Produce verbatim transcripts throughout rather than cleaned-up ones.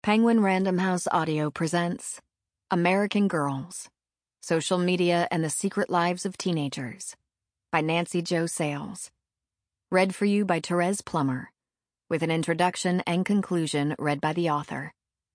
Penguin Random House Audio presents American Girls, Social Media and the Secret Lives of Teenagers by Nancy Jo Sales. Read for you by Therese Plummer, with an introduction and conclusion read by the author.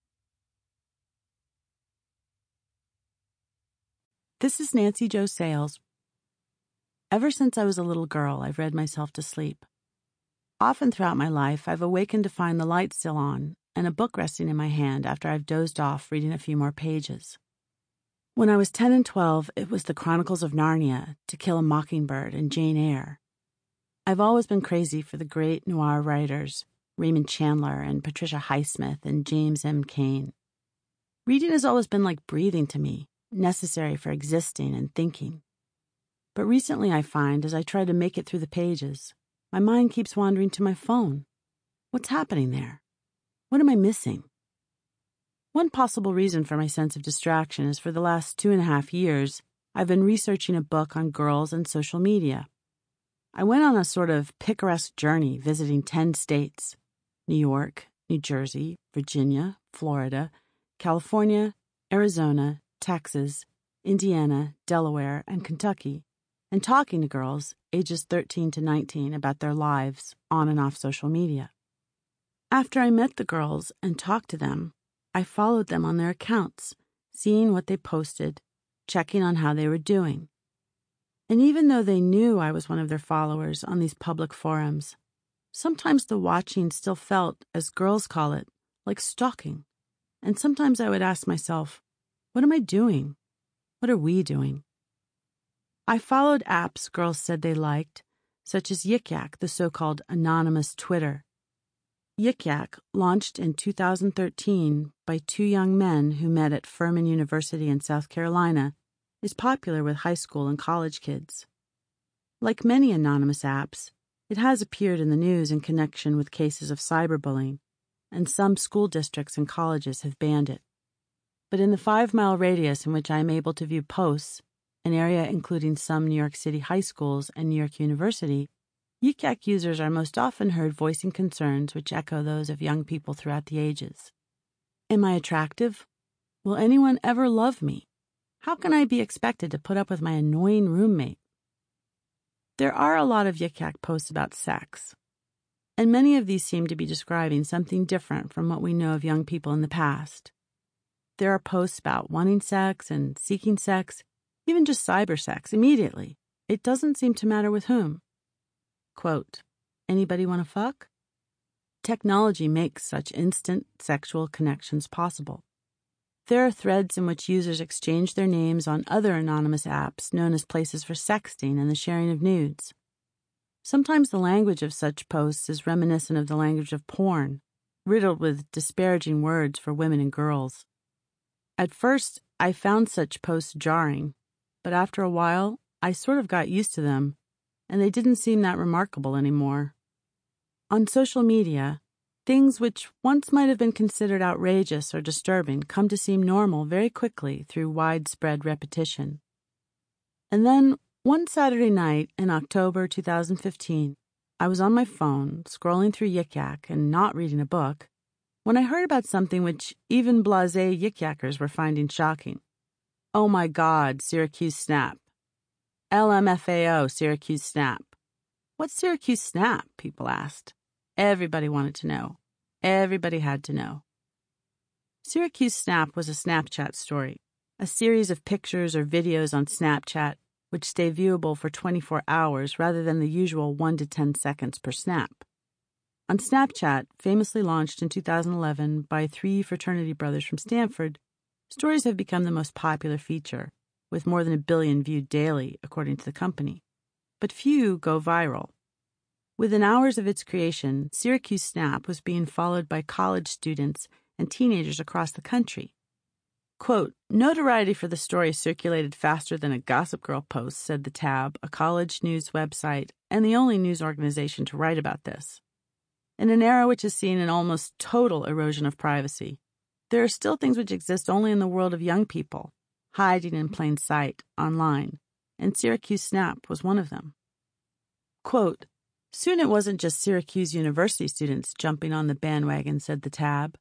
This is Nancy Jo Sales. Ever since I was a little girl, I've read myself to sleep. Often throughout my life, I've awakened to find the light still on and a book resting in my hand after I've dozed off reading a few more pages. When I was ten and twelve, it was the Chronicles of Narnia, To Kill a Mockingbird, and Jane Eyre. I've always been crazy for the great noir writers, Raymond Chandler and Patricia Highsmith and James M. Cain. Reading has always been like breathing to me, necessary for existing and thinking. But recently I find, as I try to make it through the pages, my mind keeps wandering to my phone. What's happening there? What am I missing? One possible reason for my sense of distraction is for the last two and a half years, I've been researching a book on girls and social media. I went on a sort of picaresque journey visiting ten states: New York, New Jersey, Virginia, Florida, California, Arizona, Texas, Indiana, Delaware, and Kentucky, and talking to girls ages thirteen to nineteen about their lives on and off social media. After I met the girls and talked to them, I followed them on their accounts, seeing what they posted, checking on how they were doing. And even though they knew I was one of their followers on these public forums, sometimes the watching still felt, as girls call it, like stalking. And sometimes I would ask myself, what am I doing? What are we doing? I followed apps girls said they liked, such as Yik Yak, the so-called anonymous Twitter. Yik Yak, launched in two thousand thirteen by two young men who met at Furman University in South Carolina, is popular with high school and college kids. Like many anonymous apps, it has appeared in the news in connection with cases of cyberbullying, and some school districts and colleges have banned it. But in the five-mile radius in which I am able to view posts, an area including some New York City high schools and New York University, Yik Yak users are most often heard voicing concerns which echo those of young people throughout the ages. Am I attractive? Will anyone ever love me? How can I be expected to put up with my annoying roommate? There are a lot of Yik Yak posts about sex, and many of these seem to be describing something different from what we know of young people in the past. There are posts about wanting sex and seeking sex, even just cyber sex, immediately. It doesn't seem to matter with whom. Quote, anybody want to fuck? Technology makes such instant sexual connections possible. There are threads in which users exchange their names on other anonymous apps known as places for sexting and the sharing of nudes. Sometimes the language of such posts is reminiscent of the language of porn, riddled with disparaging words for women and girls. At first, I found such posts jarring, but after a while, I sort of got used to them, and they didn't seem that remarkable anymore. On social media, things which once might have been considered outrageous or disturbing come to seem normal very quickly through widespread repetition. And then, one Saturday night in October two thousand fifteen, I was on my phone, scrolling through Yik Yak and not reading a book, when I heard about something which even blasé Yik Yackers were finding shocking. Oh my God, Syracuse Snap. L M F A O, Syracuse Snap. What's Syracuse Snap? People asked. Everybody wanted to know. Everybody had to know. Syracuse Snap was a Snapchat story, a series of pictures or videos on Snapchat which stay viewable for twenty-four hours rather than the usual one to ten seconds per snap. On Snapchat, famously launched in two thousand eleven by three fraternity brothers from Stanford, stories have become the most popular feature, with more than a billion viewed daily, according to the company. But few go viral. Within hours of its creation, Syracuse Snap was being followed by college students and teenagers across the country. Quote, notoriety for the story circulated faster than a Gossip Girl post, said The Tab, a college news website and the only news organization to write about this. In an era which has seen an almost total erosion of privacy, there are still things which exist only in the world of young people, hiding in plain sight online, and Syracuse Snap was one of them. Quote, soon it wasn't just Syracuse University students jumping on the bandwagon, said The Tab.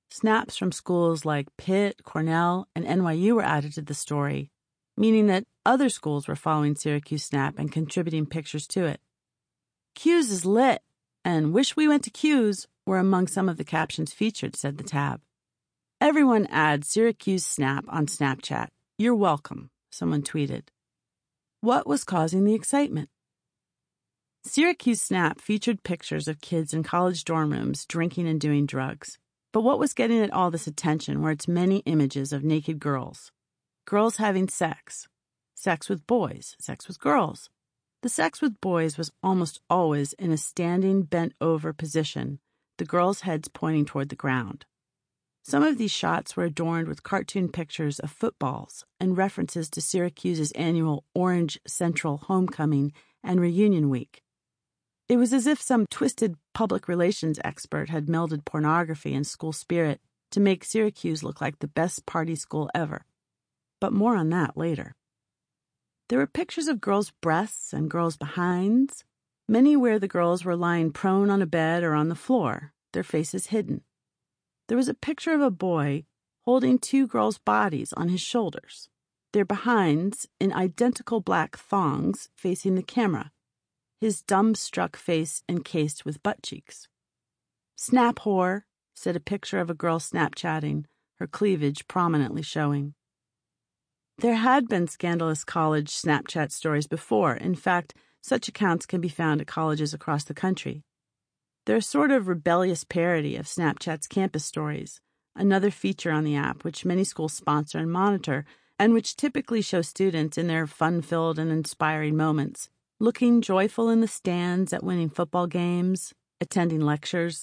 Snaps from schools like Pitt, Cornell, and N Y U were added to the story, meaning that other schools were following Syracuse Snap and contributing pictures to it. "Q's is lit," and "Wish we went to Q's" were among some of the captions featured, said the tab. "Everyone add Syracuse Snap on Snapchat. You're welcome," someone tweeted. What was causing the excitement? Syracuse Snap featured pictures of kids in college dorm rooms drinking and doing drugs. But what was getting at all this attention were its many images of naked girls. Girls having sex. Sex with boys. Sex with girls. The sex with boys was almost always in a standing, bent-over position, the girls' heads pointing toward the ground. Some of these shots were adorned with cartoon pictures of footballs and references to Syracuse's annual Orange Central Homecoming and Reunion Week. It was as if some twisted public relations expert had melded pornography and school spirit to make Syracuse look like the best party school ever. But more on that later. There were pictures of girls' breasts and girls' behinds, many where the girls were lying prone on a bed or on the floor, their faces hidden. There was a picture of a boy holding two girls' bodies on his shoulders, their behinds in identical black thongs facing the camera, his dumbstruck face encased with butt cheeks. "Snap whore," said a picture of a girl Snapchatting, her cleavage prominently showing. There had been scandalous college Snapchat stories before. In fact, such accounts can be found at colleges across the country. They're a sort of rebellious parody of Snapchat's campus stories, another feature on the app which many schools sponsor and monitor, and which typically show students in their fun-filled and inspiring moments, looking joyful in the stands at winning football games, attending lectures.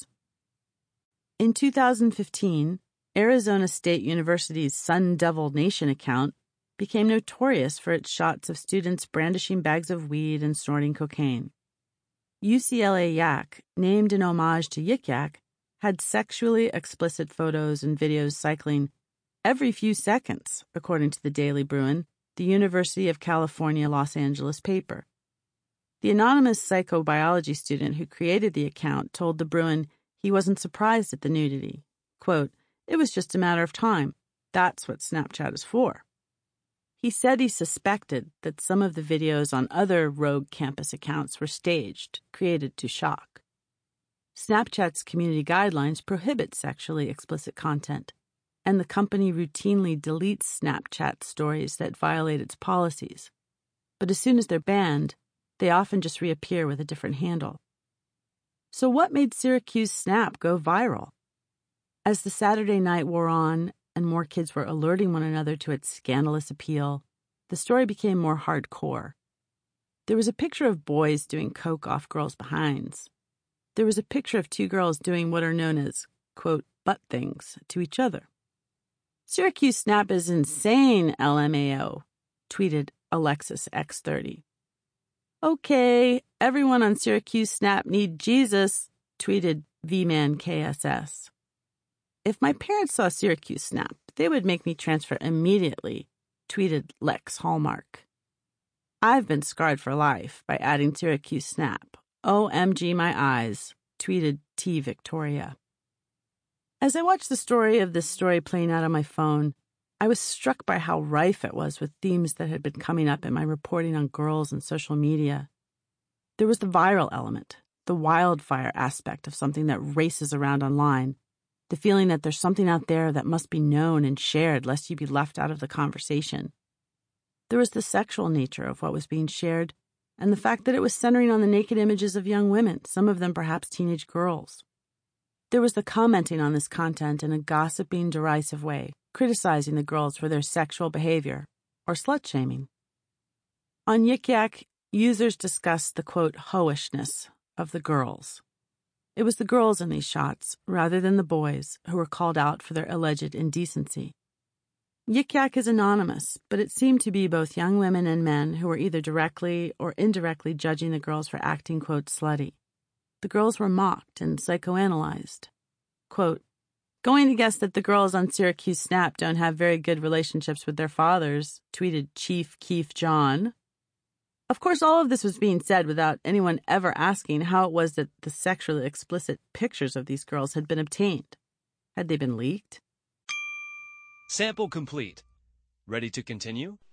In two thousand fifteen, Arizona State University's Sun Devil Nation account became notorious for its shots of students brandishing bags of weed and snorting cocaine. U C L A Yak, named in homage to Yik Yak, had sexually explicit photos and videos cycling every few seconds, according to the Daily Bruin, the University of California, Los Angeles paper. The anonymous psychobiology student who created the account told the Bruin he wasn't surprised at the nudity. Quote, "It was just a matter of time. That's what Snapchat is for." He said he suspected that some of the videos on other rogue campus accounts were staged, created to shock. Snapchat's community guidelines prohibit sexually explicit content, and the company routinely deletes Snapchat stories that violate its policies. But as soon as they're banned, they often just reappear with a different handle. So what made Syracuse Snap go viral? As the Saturday night wore on and more kids were alerting one another to its scandalous appeal, the story became more hardcore. There was a picture of boys doing coke off girls' behinds. There was a picture of two girls doing what are known as, quote, butt things to each other. "Syracuse Snap is insane, L M A O, tweeted Alexis X thirty. "Okay, everyone on Syracuse Snap need Jesus," tweeted V-Man K S S. "If my parents saw Syracuse Snap, they would make me transfer immediately," tweeted Lex Hallmark. "I've been scarred for life by adding Syracuse Snap. O M G my eyes," tweeted T Victoria. As I watched the story of this story playing out on my phone, I was struck by how rife it was with themes that had been coming up in my reporting on girls and social media. There was the viral element, the wildfire aspect of something that races around online, the feeling that there's something out there that must be known and shared lest you be left out of the conversation. There was the sexual nature of what was being shared, and the fact that it was centering on the naked images of young women, some of them perhaps teenage girls. There was the commenting on this content in a gossiping, derisive way, criticizing the girls for their sexual behavior, or slut-shaming. On Yik Yak, users discussed the, quote, hoishness of the girls. It was the girls in these shots, rather than the boys, who were called out for their alleged indecency. Yik Yak is anonymous, but it seemed to be both young women and men who were either directly or indirectly judging the girls for acting, quote, slutty. The girls were mocked and psychoanalyzed. Quote, "Going to guess that the girls on Syracuse Snap don't have very good relationships with their fathers," tweeted Chief Keef John. Of course, all of this was being said without anyone ever asking how it was that the sexually explicit pictures of these girls had been obtained. Had they been leaked? Sample complete. Ready to continue?